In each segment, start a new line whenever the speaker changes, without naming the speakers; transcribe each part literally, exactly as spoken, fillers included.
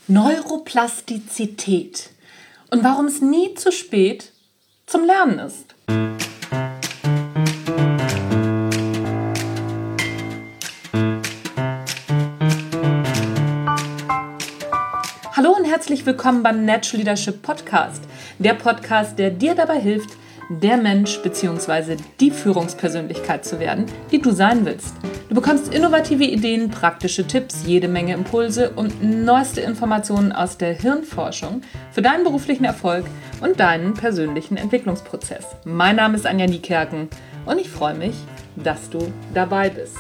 Neuroplastizität und warum es nie zu spät zum Lernen ist. Hallo und herzlich willkommen beim Natural Leadership Podcast, der Podcast, der dir dabei hilft, der Mensch bzw. die Führungspersönlichkeit zu werden, die du sein willst. Du bekommst innovative Ideen, praktische Tipps, jede Menge Impulse und neueste Informationen aus der Hirnforschung für deinen beruflichen Erfolg und deinen persönlichen Entwicklungsprozess. Mein Name ist Anja Niekerken und ich freue mich, dass du dabei bist.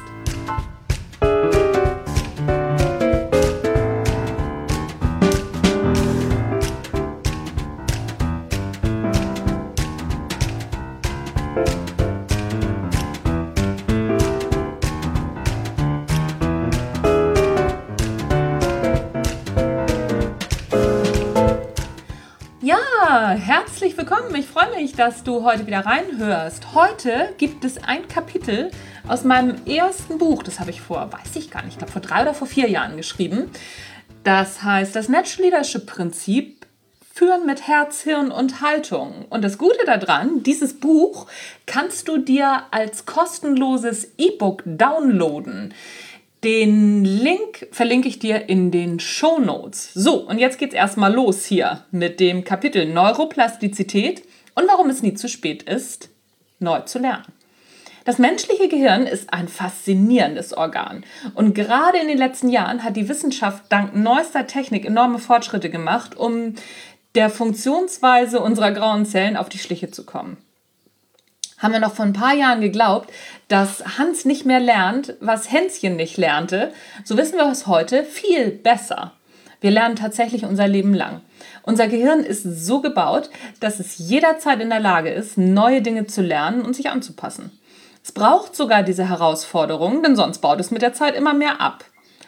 Ja, herzlich willkommen. Ich freue mich, dass du heute wieder reinhörst. Heute gibt es ein Kapitel aus meinem ersten Buch. Das habe ich vor, weiß ich gar nicht, ich glaube vor drei oder vor vier Jahren geschrieben. Das heißt, das Natural Leadership Prinzip, Führen mit Herz, Hirn und Haltung. Und das Gute daran, dieses Buch kannst du dir als kostenloses E-Book downloaden. Den Link verlinke ich dir in den Shownotes. So, und jetzt geht's erstmal los hier mit dem Kapitel Neuroplastizität und warum es nie zu spät ist, neu zu lernen. Das menschliche Gehirn ist ein faszinierendes Organ. Und gerade in den letzten Jahren hat die Wissenschaft dank neuester Technik enorme Fortschritte gemacht, um der Funktionsweise unserer grauen Zellen auf die Schliche zu kommen. Haben wir noch vor ein paar Jahren geglaubt, dass Hans nicht mehr lernt, was Hänschen nicht lernte, so wissen wir es heute viel besser. Wir lernen tatsächlich unser Leben lang. Unser Gehirn ist so gebaut, dass es jederzeit in der Lage ist, neue Dinge zu lernen und sich anzupassen. Es braucht sogar diese Herausforderungen, denn sonst baut es mit der Zeit immer mehr ab.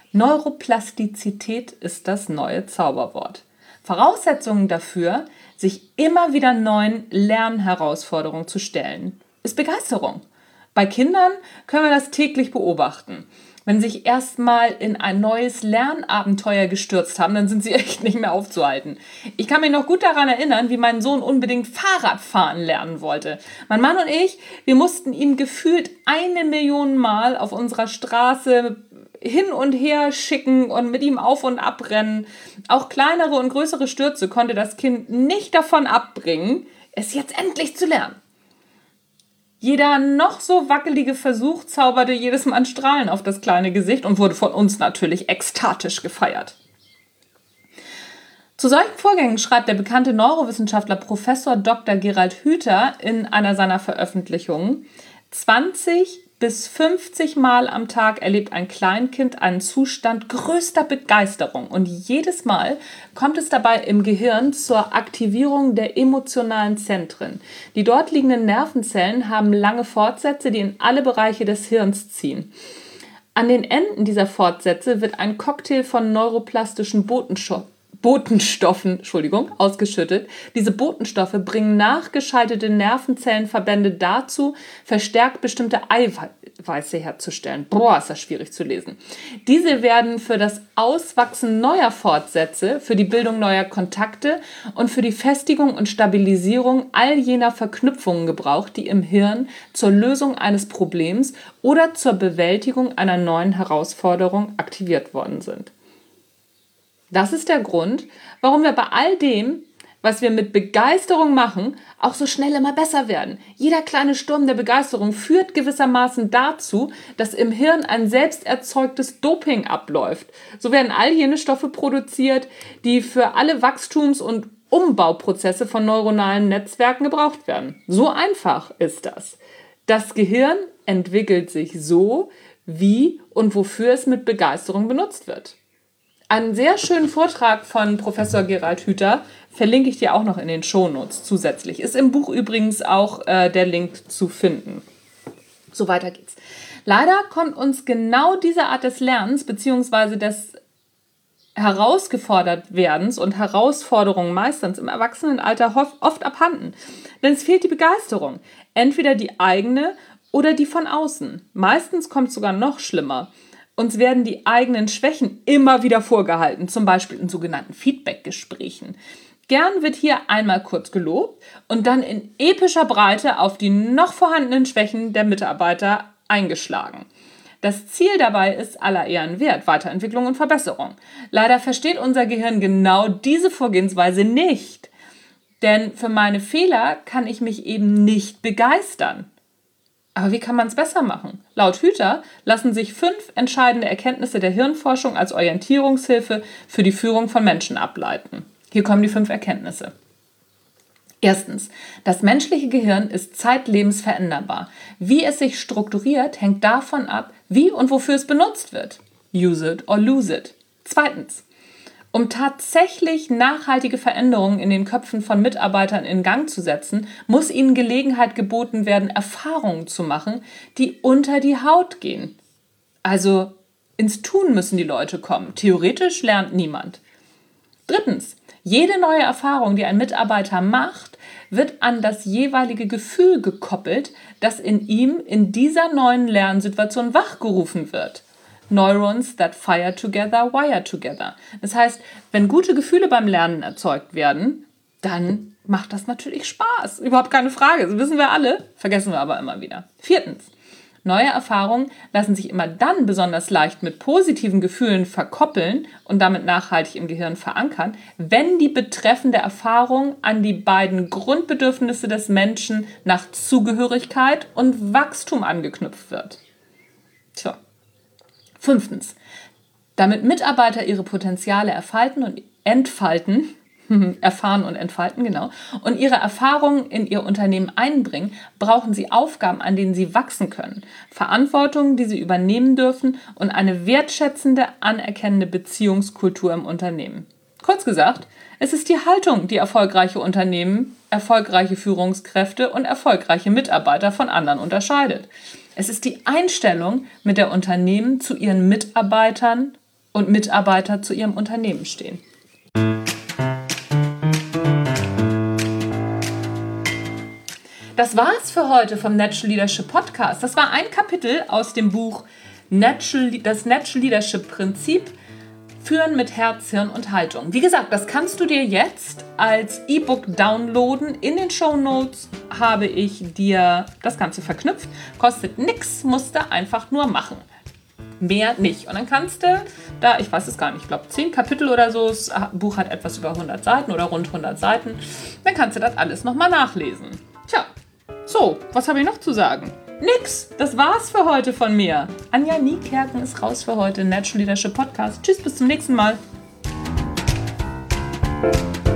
Neuroplastizität ist das neue Zauberwort. Voraussetzungen dafür, sich immer wieder neuen Lernherausforderungen zu stellen, ist Begeisterung. Bei Kindern können wir das täglich beobachten. Wenn sie sich erstmal in ein neues Lernabenteuer gestürzt haben, dann sind sie echt nicht mehr aufzuhalten. Ich kann mich noch gut daran erinnern, wie mein Sohn unbedingt Fahrradfahren lernen wollte. Mein Mann und ich, wir mussten ihm gefühlt eine Million Mal auf unserer Straße hin und her schicken und mit ihm auf und abrennen. Auch kleinere und größere Stürze konnte das Kind nicht davon abbringen, es jetzt endlich zu lernen. Jeder noch so wackelige Versuch zauberte jedes Mal ein Strahlen auf das kleine Gesicht und wurde von uns natürlich ekstatisch gefeiert. Zu solchen Vorgängen schreibt der bekannte Neurowissenschaftler Professor Doktor Gerald Hüther in einer seiner Veröffentlichungen: zwanzig bis fünfzig Mal am Tag erlebt ein Kleinkind einen Zustand größter Begeisterung und jedes Mal kommt es dabei im Gehirn zur Aktivierung der emotionalen Zentren. Die dort liegenden Nervenzellen haben lange Fortsätze, die in alle Bereiche des Hirns ziehen. An den Enden dieser Fortsätze wird ein Cocktail von neuroplastischen Botenstoffen Botenstoffen, Entschuldigung, ausgeschüttet. Diese Botenstoffe bringen nachgeschaltete Nervenzellenverbände dazu, verstärkt bestimmte Eiweiße herzustellen. Boah, ist das schwierig zu lesen. Diese werden für das Auswachsen neuer Fortsätze, für die Bildung neuer Kontakte und für die Festigung und Stabilisierung all jener Verknüpfungen gebraucht, die im Hirn zur Lösung eines Problems oder zur Bewältigung einer neuen Herausforderung aktiviert worden sind. Das ist der Grund, warum wir bei all dem, was wir mit Begeisterung machen, auch so schnell immer besser werden. Jeder kleine Sturm der Begeisterung führt gewissermaßen dazu, dass im Hirn ein selbst erzeugtes Doping abläuft. So werden all jene Stoffe produziert, die für alle Wachstums- und Umbauprozesse von neuronalen Netzwerken gebraucht werden. So einfach ist das. Das Gehirn entwickelt sich so, wie und wofür es mit Begeisterung benutzt wird. Einen sehr schönen Vortrag von Professor Gerald Hüther verlinke ich dir auch noch in den Shownotes zusätzlich. Ist im Buch übrigens auch äh, der Link zu finden. So, weiter geht's. Leider kommt uns genau diese Art des Lernens bzw. des Herausgefordert-Werdens und Herausforderungen meisterns im Erwachsenenalter oft abhanden. Denn es fehlt die Begeisterung. Entweder die eigene oder die von außen. Meistens kommt es sogar noch schlimmer. Uns werden die eigenen Schwächen immer wieder vorgehalten, zum Beispiel in sogenannten Feedback-Gesprächen. Gern wird hier einmal kurz gelobt und dann in epischer Breite auf die noch vorhandenen Schwächen der Mitarbeiter eingeschlagen. Das Ziel dabei ist aller Ehren wert, Weiterentwicklung und Verbesserung. Leider versteht unser Gehirn genau diese Vorgehensweise nicht. Denn für meine Fehler kann ich mich eben nicht begeistern. Aber wie kann man es besser machen? Laut Hüther lassen sich fünf entscheidende Erkenntnisse der Hirnforschung als Orientierungshilfe für die Führung von Menschen ableiten. Hier kommen die fünf Erkenntnisse. Erstens, das menschliche Gehirn ist zeitlebens veränderbar. Wie es sich strukturiert, hängt davon ab, wie und wofür es benutzt wird. Use it or lose it. Zweitens, um tatsächlich nachhaltige Veränderungen in den Köpfen von Mitarbeitern in Gang zu setzen, muss ihnen Gelegenheit geboten werden, Erfahrungen zu machen, die unter die Haut gehen. Also ins Tun müssen die Leute kommen. Theoretisch lernt niemand. Drittens, jede neue Erfahrung, die ein Mitarbeiter macht, wird an das jeweilige Gefühl gekoppelt, das in ihm in dieser neuen Lernsituation wachgerufen wird. Neurons that fire together, wire together. Das heißt, wenn gute Gefühle beim Lernen erzeugt werden, dann macht das natürlich Spaß. Überhaupt keine Frage. Das wissen wir alle, vergessen wir aber immer wieder. Viertens. Neue Erfahrungen lassen sich immer dann besonders leicht mit positiven Gefühlen verkoppeln und damit nachhaltig im Gehirn verankern, wenn die betreffende Erfahrung an die beiden Grundbedürfnisse des Menschen nach Zugehörigkeit und Wachstum angeknüpft wird. Tja. Fünftens. Damit Mitarbeiter ihre Potenziale erfalten und entfalten, erfahren und entfalten, genau, und ihre Erfahrungen in ihr Unternehmen einbringen, brauchen sie Aufgaben, an denen sie wachsen können, Verantwortung, die sie übernehmen dürfen und eine wertschätzende, anerkennende Beziehungskultur im Unternehmen. Kurz gesagt, es ist die Haltung, die erfolgreiche Unternehmen, erfolgreiche Führungskräfte und erfolgreiche Mitarbeiter von anderen unterscheidet. Es ist die Einstellung, mit der Unternehmen zu ihren Mitarbeitern und Mitarbeiter zu ihrem Unternehmen stehen. Das war's für heute vom Natural Leadership Podcast. Das war ein Kapitel aus dem Buch Natural, das Natural Leadership Prinzip Führen mit Herz, Hirn und Haltung. Wie gesagt, das kannst du dir jetzt als E-Book downloaden. In den Shownotes habe ich dir das Ganze verknüpft. Kostet nichts, musst du einfach nur machen. Mehr nicht. Und dann kannst du da, ich weiß es gar nicht, ich glaube zehn Kapitel oder so, das Buch hat etwas über hundert Seiten oder rund hundert Seiten, dann kannst du das alles nochmal nachlesen. Tja, so, was habe ich noch zu sagen? Nix, das war's für heute von mir. Anja Niekerken ist raus für heute, Natural Leadership Podcast. Tschüss, bis zum nächsten Mal.